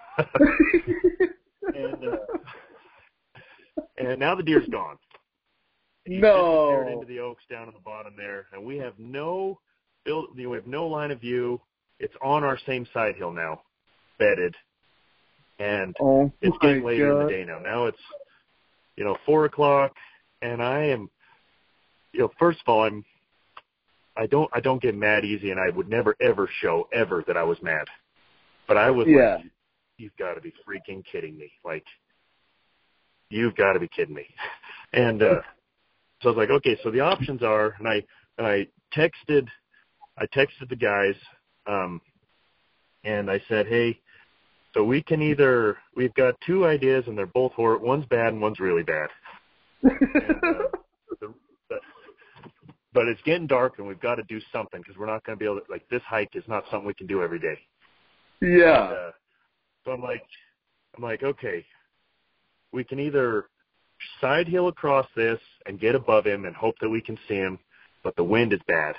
and, uh, and now the deer's gone. He No. disappeared into the oaks down at the bottom there, and we have no build, we have no line of view. It's on our same side hill now, bedded, and oh it's getting my later God. in the day now. Now it's, you know, four o'clock, and I am, you know, first of all, I'm, I don't, I don't get mad easy, and I would never ever show ever that I was mad, but I was Yeah. like, you've got to be freaking kidding me, like, you've got to be kidding me, and. uh So I was like, okay, so the options are, and I and I texted, I texted the guys, um, and I said, hey, so we can either, we've got two ideas, and they're both horrible. One's bad and one's really bad. and, uh, the, but, but it's getting dark, and we've got to do something because we're not going to be able to, like, this hike is not something we can do every day. Yeah. And, uh, so I'm like, I'm like, okay, we can either side hill across this and get above him and hope that we can see him, but the wind is bad.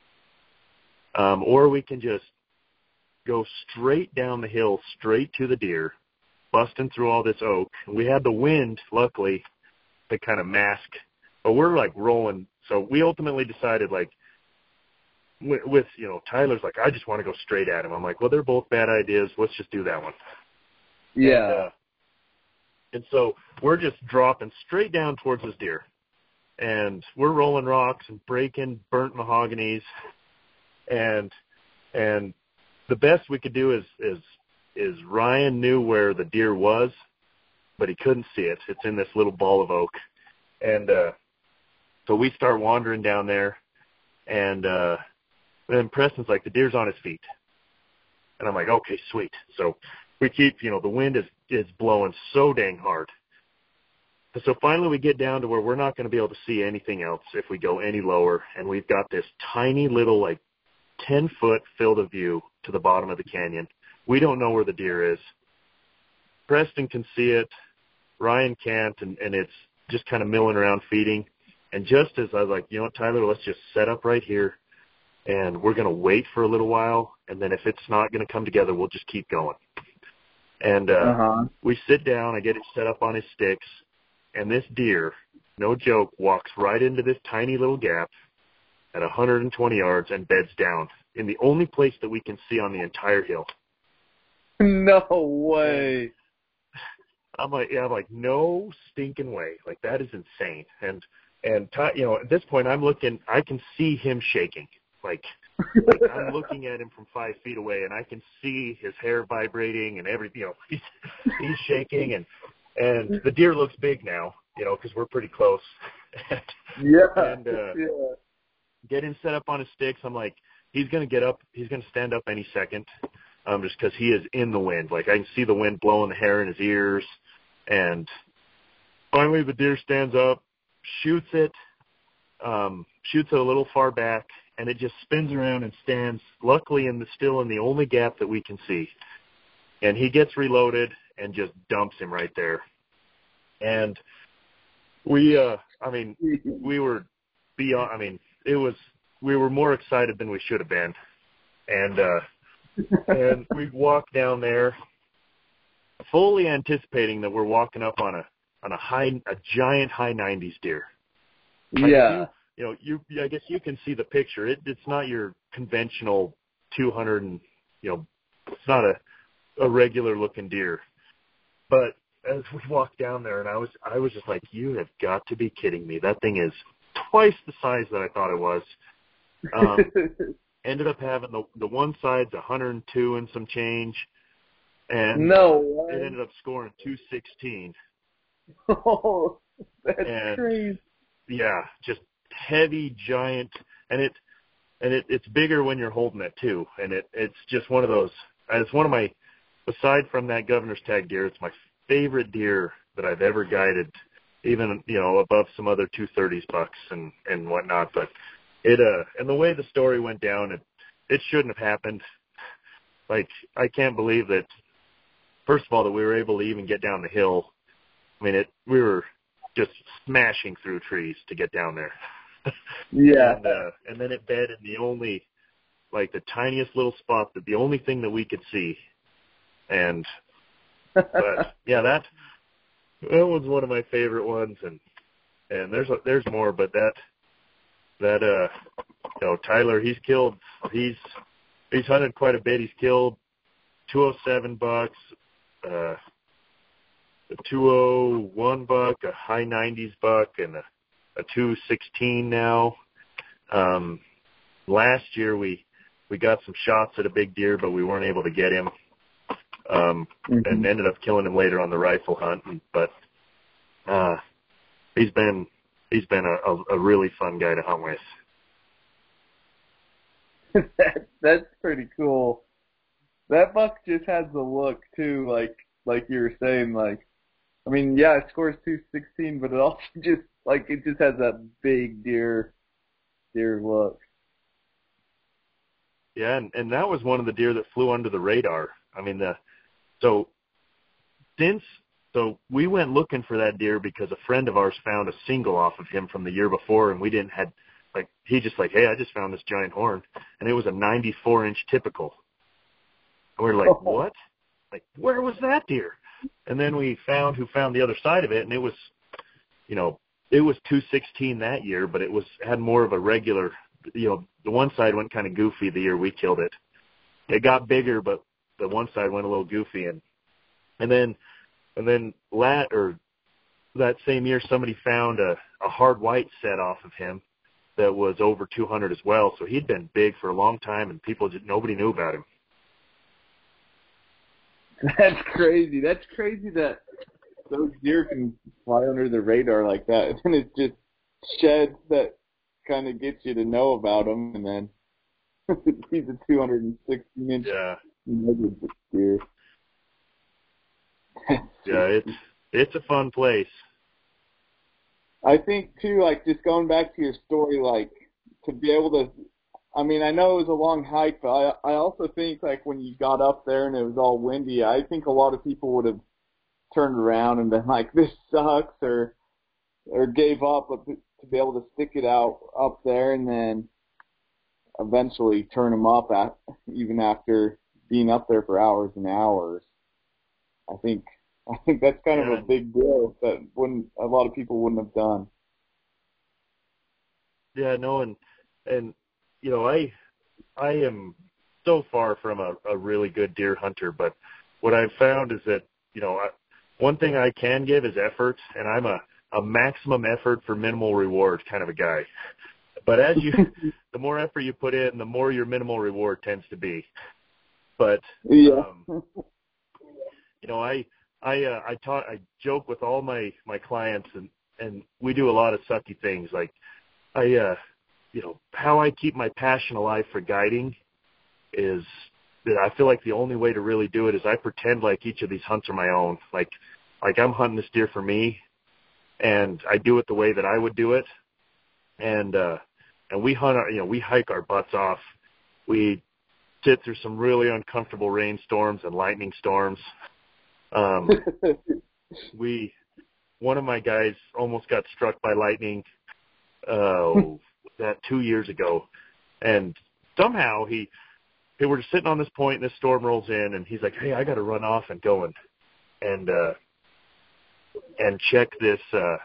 Um, or we can just go straight down the hill, straight to the deer, busting through all this oak. We had the wind, luckily, to kind of mask, but we're like rolling. So we ultimately decided, like, with, with you know, Tyler's like, I just want to go straight at him. I'm like, well, they're both bad ideas. Let's just do that one. Yeah. And, uh, And so we're just dropping straight down towards this deer. And we're rolling rocks and breaking burnt mahoganies. And and the best we could do is is is Ryan knew where the deer was, but he couldn't see it. It's in this little ball of oak. And uh, so we start wandering down there. And uh, then Preston's like, the deer's on his feet. And I'm like, okay, sweet. So we keep, you know, the wind is, is blowing so dang hard. And so finally we get down to where we're not going to be able to see anything else if we go any lower. And we've got this tiny little, like, ten-foot field of view to the bottom of the canyon. We don't know where the deer is. Preston can see it. Ryan can't, and, and it's just kind of milling around feeding. And just as I was like, you know what, Tyler, let's just set up right here, and we're going to wait for a little while, and then if it's not going to come together, we'll just keep going. And uh, Uh-huh. we sit down, I get it set up on his sticks, and this deer, no joke, walks right into this tiny little gap at one hundred twenty yards and beds down in the only place that we can see on the entire hill. No way. I'm like, yeah, I'm like, no stinking way. Like, that is insane. And, and, Ty, you know, at this point I'm looking, I can see him shaking. Like, like I'm looking at him from five feet away, and I can see his hair vibrating and everything, you know, he's, he's shaking, and, and the deer looks big now, you know, because we're pretty close. Yeah. and uh, yeah. get him set up on his sticks. I'm like, he's going to get up, he's going to stand up any second, um, just because he is in the wind. Like, I can see the wind blowing the hair in his ears. And finally the deer stands up, shoots it, um, shoots it a little far back, and it just spins around and stands, luckily in the, still in the only gap that we can see. And he gets reloaded and just dumps him right there. And we, uh, I mean, we were beyond, I mean, it was, we were more excited than we should have been. And, uh, and we walked down there, fully anticipating that we're walking up on a on a high a giant high nineties deer. Like, Yeah. You, you know, you I guess you can see the picture. It, it's not your conventional two hundred and, you know, it's not a a regular looking deer. But as we walked down there, and I was I was just like, you have got to be kidding me. That thing is twice the size that I thought it was. Um, ended up having the the one side's one hundred two and some change. And no uh, way. it ended up scoring two sixteen. Oh, that's and, crazy. Yeah, just heavy, giant, and it and it, it's bigger when you're holding it too. And it it's just one of those. It's one of my, aside from that governor's tag deer, it's my favorite deer that I've ever guided. Even, you know, above some other two thirties bucks and and whatnot. But it uh and the way the story went down, it it shouldn't have happened. Like, I can't believe that. First of all, that we were able to even get down the hill. I mean, it we were just smashing through trees to get down there. Yeah. and, uh, and then it bed in the only, like the tiniest little spot, that the only thing that we could see. And, but yeah, that, that was one of my favorite ones. And, and there's, there's more, but that, that, uh, you know, Tyler, he's killed, he's, he's hunted quite a bit. He's killed two oh seven bucks, uh, a two oh one buck, a high nineties buck, and a, a two sixteen now. Um, last year we, we got some shots at a big deer, but we weren't able to get him, um, mm-hmm. and ended up killing him later on the rifle hunt. But, uh, he's been, he's been a, a, a really fun guy to hunt with. that, that's pretty cool. That buck just has the look too, like, like you were saying, like, I mean, yeah, it scores two sixteen, but it also just, like, it just has that big deer, deer look. Yeah, and, and that was one of the deer that flew under the radar. I mean, the so since so we went looking for that deer because a friend of ours found a single off of him from the year before, and we didn't had like he just like, hey, I just found this giant horn, and it was a ninety-four inch typical. And we we're like, oh. What? Like, where was that deer? And then we found who found the other side of it, and it was, you know, it was two sixteen that year, but it was had more of a regular, you know, the one side went kind of goofy the year we killed it. It got bigger, but the one side went a little goofy, and and then and then lat or that same year somebody found a, a hard white set off of him that was over two hundred as well. So he'd been big for a long time, and people just nobody knew about him. That's crazy. That's crazy that those deer can fly under the radar like that, and it's just sheds that kind of gets you to know about them, and then he's a two hundred sixty inch yeah. deer. Yeah, it's it's a fun place. I think too, like just going back to your story, like to be able to. I mean, I know it was a long hike, but I I also think like when you got up there and it was all windy, I think a lot of people would have turned around and been like, "This sucks," or or gave up. But to be able to stick it out up there and then eventually turn them up at even after being up there for hours and hours, I think I think that's kind yeah. of a big deal that wouldn't a lot of people wouldn't have done. Yeah, no, and and. You know, I I am so far from a, a really good deer hunter, but what I've found is that, you know, I, one thing I can give is effort, and I'm a, a maximum effort for minimal reward kind of a guy. But as you, the more effort you put in, the more your minimal reward tends to be. But, yeah. um, you know, I I uh, I taught I joke with all my, my clients, and, and we do a lot of sucky things. Like, I, uh, you know, how I keep my passion alive for guiding is that I feel like the only way to really do it is I pretend like each of these hunts are my own. Like, like I'm hunting this deer for me, and I do it the way that I would do it. And, uh, and we hunt, our, you know, we hike our butts off. We sit through some really uncomfortable rainstorms and lightning storms. Um, we, one of my guys almost got struck by lightning. Oh, that two years ago, and somehow he, they were just sitting on this point, and this storm rolls in, and he's like, "Hey, I got to run off and go and and uh, and check this, uh,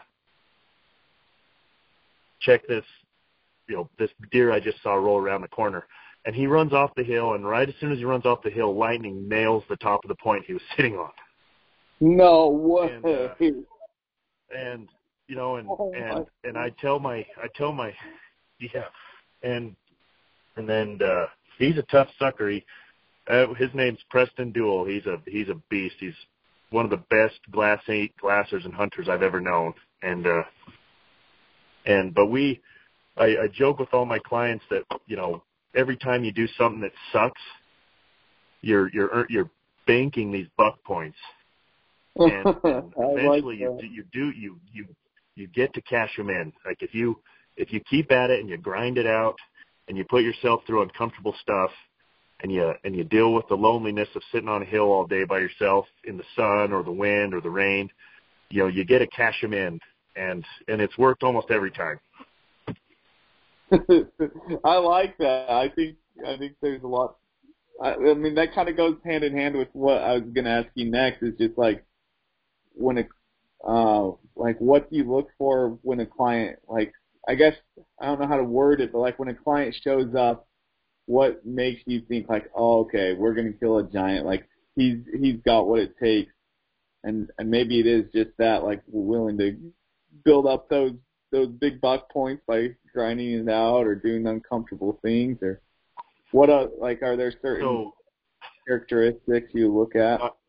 check this, you know, this deer I just saw roll around the corner." And he runs off the hill, and right as soon as he runs off the hill, lightning nails the top of the point he was sitting on. No way. And, uh, and you know, and oh and and I tell my, I tell my. Yeah, and and then uh, he's a tough sucker. He, uh, his name's Preston Duell. He's a he's a beast. He's one of the best glass eight glassers and hunters I've ever known. And uh, and but we, I, I joke with all my clients that, you know, every time you do something that sucks, you're you're you're banking these buck points, and, and eventually like you you do you you you get to cash them in. Like if you. If you keep at it and you grind it out and you put yourself through uncomfortable stuff and you and you deal with the loneliness of sitting on a hill all day by yourself in the sun or the wind or the rain, you know, you get to cash them in, and and it's worked almost every time. I like that. I think I think there's a lot. I, I mean, that kind of goes hand in hand with what I was going to ask you next. Is just like when it, uh, like what do you look for when a client, like I guess I don't know how to word it, but like when a client shows up, what makes you think like, oh, okay, we're going to kill a giant? Like he's he's got what it takes, and and maybe it is just that, like we're willing to build up those those big buck points by grinding it out or doing uncomfortable things, or what uh, like are there certain So, characteristics you look at? uh,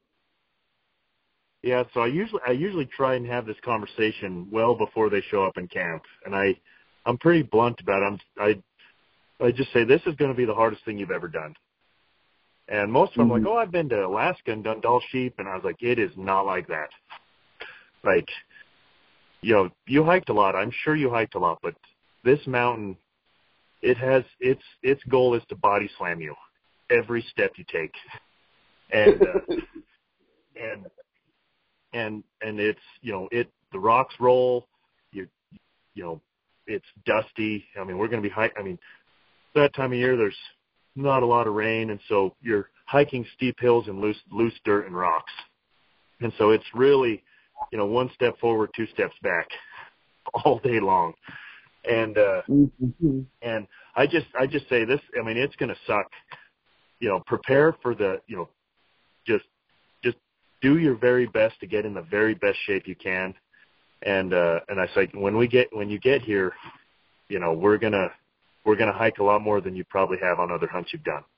yeah, so I usually I usually try and have this conversation well before they show up in camp, and I I'm pretty blunt about it. I'm, I I just say this is going to be the hardest thing you've ever done. And most of them are like, oh, I've been to Alaska and done Dall sheep, and I was like, it is not like that. Like, you know, you hiked a lot. I'm sure you hiked a lot, but this mountain, it has its its goal is to body slam you every step you take, and uh, and and and it's you know it the rocks roll, you you know it's dusty. I mean, we're going to be hike. I mean, that time of year there's not a lot of rain, and so you're hiking steep hills and loose loose dirt and rocks, and so it's really you know one step forward, two steps back, all day long. And uh, mm-hmm. and I just I just say this. I mean, it's going to suck. You know, prepare for the. You know, just just do your very best to get in the very best shape you can. And uh, and I say when we get when you get here, you know, we're gonna we're gonna hike a lot more than you probably have on other hunts you've done.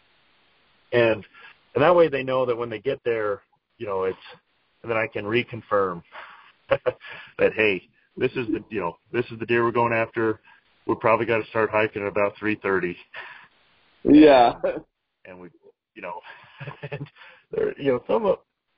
And and that way they know that when they get there, you know, it's and then I can reconfirm that hey. This is the you know this is the deer we're going after. We're probably got to start hiking at about three thirty. Yeah. And, and we, you know, and there, you know some of,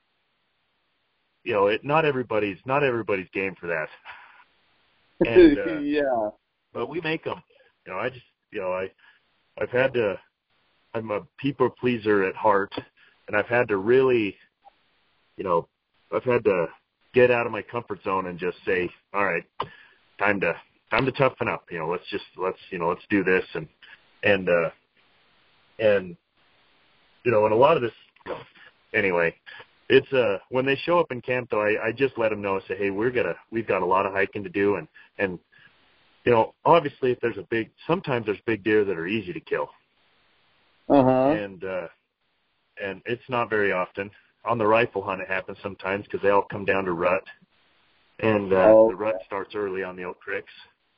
you know, it not everybody's not everybody's game for that. And, uh, yeah. But we make them. You know, I just you know I I've had to. I'm a people pleaser at heart, and I've had to really, you know, I've had to. get out of my comfort zone and just say, all right, time to, time to toughen up. You know, let's just, let's, you know, let's do this. And, and, uh, and, you know, and a lot of this, anyway, it's, uh, when they show up in camp though, I, I just let them know, say, hey, we're gonna, we've got a lot of hiking to do. And, and, you know, obviously if there's a big, sometimes there's big deer that are easy to kill. Uh-huh. And, uh, and it's not very often. On the rifle hunt, it happens sometimes because they all come down to rut, and uh, oh, the rut starts early on the Oak Creeks.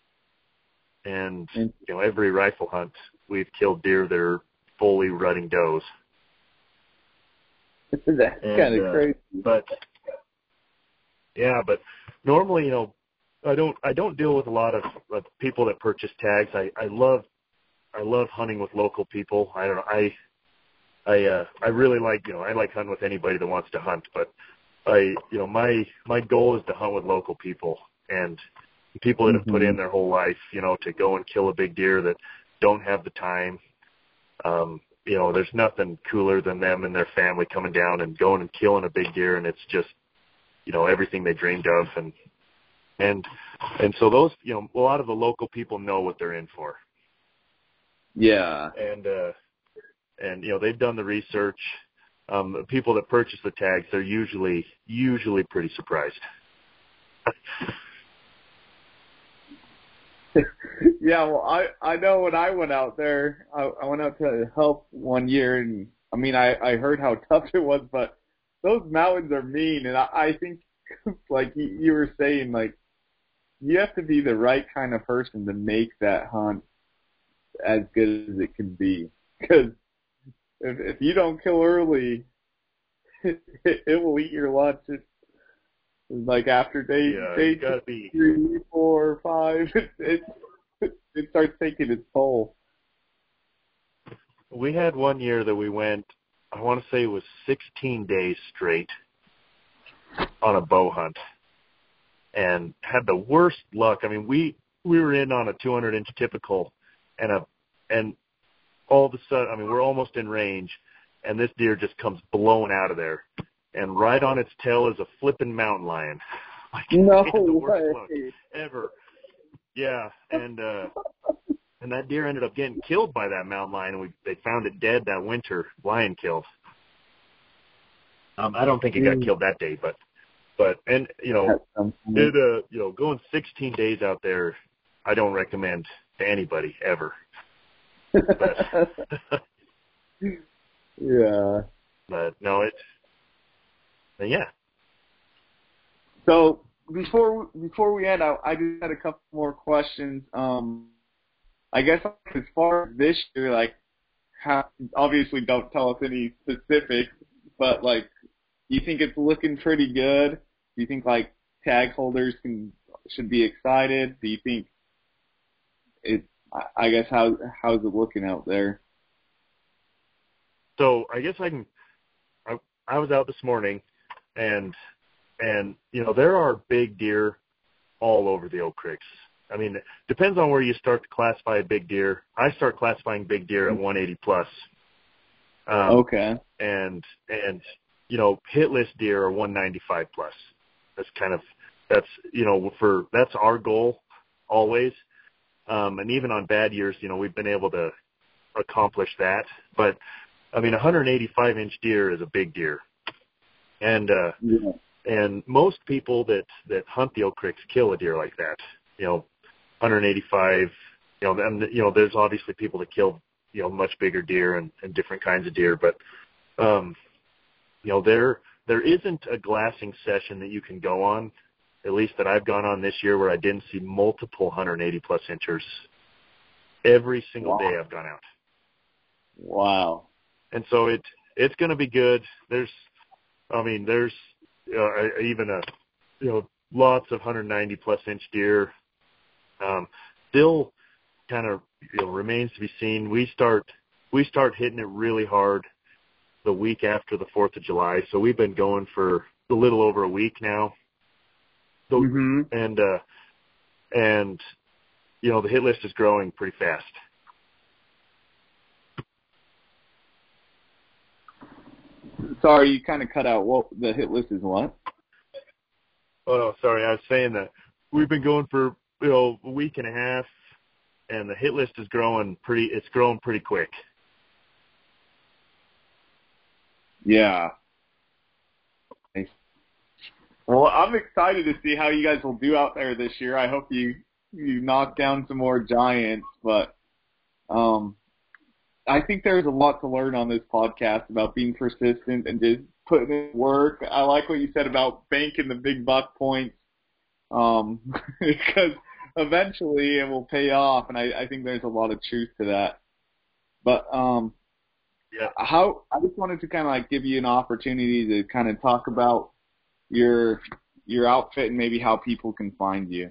And you know, every rifle hunt, we've killed deer that are fully rutting does. That's kind of uh, crazy. But yeah, but normally, you know, I don't I don't deal with a lot of, of people that purchase tags. I, I love I love hunting with local people. I don't know I. I uh, I really like you know I like hunting with anybody that wants to hunt, but I you know my my goal is to hunt with local people and people that have mm-hmm. put in their whole life you know to go and kill a big deer that don't have the time. Um, you know, there's nothing cooler than them and their family coming down and going and killing a big deer, and it's just you know everything they dreamed of, and and and so those you know a lot of the local people know what they're in for. Yeah, and. uh And, you know, they've done the research. Um, the people that purchase the tags, they're usually, usually pretty surprised. yeah, well, I, I know when I went out there, I, I went out to help one year, and, I mean, I, I heard how tough it was, but those mountains are mean, and I, I think, like you, you were saying, like, you have to be the right kind of person to make that hunt as good as it can be, because If, if you don't kill early, it, it will eat your lunch. It's, it's like after day, yeah, day gotta be. three, four, five, it, it it starts taking its toll. We had one year that we went, I want to say it was sixteen days straight on a bow hunt, and had the worst luck. I mean, we we were in on a two hundred inch typical, and a and. all of a sudden, I mean, we're almost in range, and this deer just comes blowing out of there. And right on its tail is a flipping mountain lion. Like, no the worst way. luck ever. Yeah, and uh, and that deer ended up getting killed by that mountain lion. And we they found it dead that winter, lion killed. Um, I don't think it got killed that day, but but and you know, it uh, you know, going sixteen days out there, I don't recommend to anybody ever. But, yeah. But no, it. But yeah. So before before we end, I, I just had a couple more questions. Um, I guess as far as this year, like, how, obviously don't tell us any specifics, but like, you think it's looking pretty good? Do you think like tag holders can should be excited? Do you think it? I guess how how's it looking out there? So I guess I can. I, I was out this morning, and and you know there are big deer all over the Oak Creeks. I mean, it depends on where you start to classify a big deer. I start classifying big deer at one eighty plus. Um, okay. And and you know hit list deer are one ninety-five plus. That's kind of that's you know for that's our goal always. Um, and even on bad years, you know we've been able to accomplish that. But I mean, a one eighty-five inch deer is a big deer, and uh, yeah. and most people that that hunt the Oak Creeks kill a deer like that. You know, one eighty-five. You know, and you know, there's obviously people that kill you know much bigger deer and, and different kinds of deer, but um, you know, there there isn't a glassing session that you can go on, at least that I've gone on this year, where I didn't see multiple one eighty plus inchers. Every single Wow. day I've gone out. Wow. And so it it's going to be good. There's, I mean, there's uh, even a, you know, lots of one ninety plus inch deer. Um, still, kind of you know, remains to be seen. We start we start hitting it really hard the week after the Fourth of July. So we've been going for a little over a week now. So, mm-hmm. And uh, and you know the hit list is growing pretty fast. Sorry, you kind of cut out. What the hit list is? What? Oh no, sorry. I was saying that we've been going for you know a week and a half, and the hit list is growing pretty. It's growing pretty quick. Yeah. Well, I'm excited to see how you guys will do out there this year. I hope you you knock down some more giants, but um. I think there's a lot to learn on this podcast about being persistent and just putting in work. I like what you said about banking the big buck points, um, because eventually it will pay off, and I, I think there's a lot of truth to that. But um, yeah, how I just wanted to kind of like give you an opportunity to kind of talk about your your outfit and maybe how people can find you.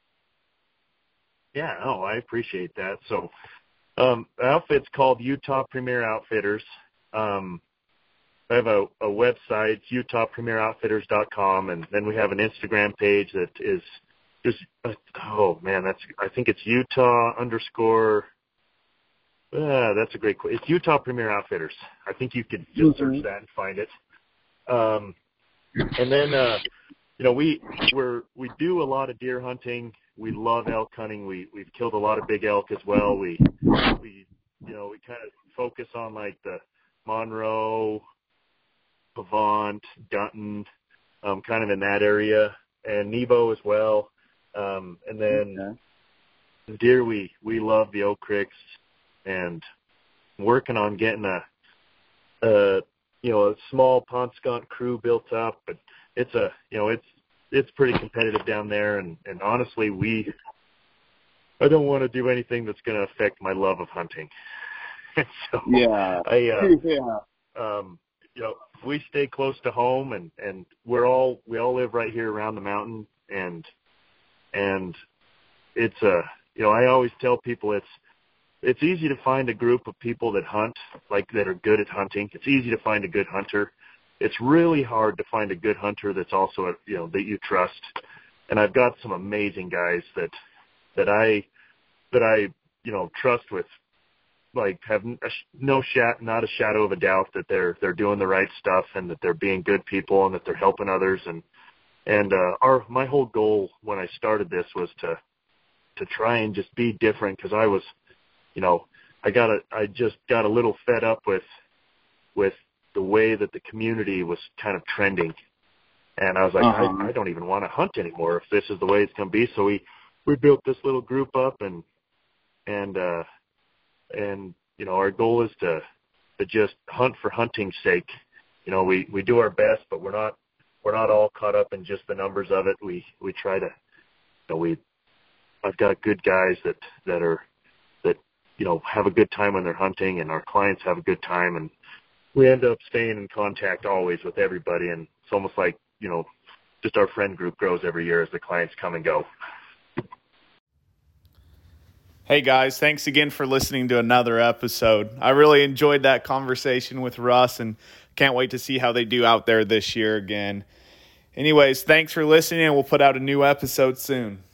Yeah, oh, I appreciate that. So. Um, the outfit's called Utah Premier Outfitters. Um, I have a, a website, utah premier outfitters dot com, and then we have an Instagram page that is just, uh, oh man, that's, I think it's Utah underscore, uh, that's a great question. It's Utah Premier Outfitters. I think you could just mm-hmm. search that and find it. Um, and then, uh, you know, we, we're, we do a lot of deer hunting. We love elk hunting. We, we've killed a lot of big elk as well. We, we, you know, we kind of focus on like the Monroe, Pavant, Dunton, um, kind of in that area, and Nebo as well. Um, and then okay. the deer, we, we love the Oak Creeks, and working on getting a, a, you know, a small pond skunk crew built up, but it's a, you know, it's, it's pretty competitive down there, and, and honestly, we, I don't want to do anything that's going to affect my love of hunting. so yeah. I, uh, yeah. um, you know, we stay close to home, and, and we're all, we all live right here around the mountain, and, and it's a, uh, you know, I always tell people it's, it's easy to find a group of people that hunt, like that are good at hunting. It's easy to find a good hunter. It's really hard to find a good hunter that's also, a, you know, that you trust. And I've got some amazing guys that, that I, that I, you know, trust with, like have no shat, not a shadow of a doubt that they're, they're doing the right stuff and that they're being good people and that they're helping others. And, and, uh, our, my whole goal when I started this was to, to try and just be different. Cause I was, you know, I got a, I just got a little fed up with, with the way that the community was kind of trending. And I was like, uh-huh. I, I don't even want to hunt anymore if this is the way it's going to be. So we, we built this little group up, and, and, uh, and, you know, our goal is to, to just hunt for hunting's sake. You know, we, we do our best, but we're not, we're not all caught up in just the numbers of it. We, we try to, you know, we, I've got good guys that, that are, that, you know, have a good time when they're hunting, and our clients have a good time, and we end up staying in contact always with everybody. And it's almost like, you know, just our friend group grows every year as the clients come and go. Hey guys, thanks again for listening to another episode. I really enjoyed that conversation with Russ and can't wait to see how they do out there this year again. Anyways, thanks for listening, and we'll put out a new episode soon.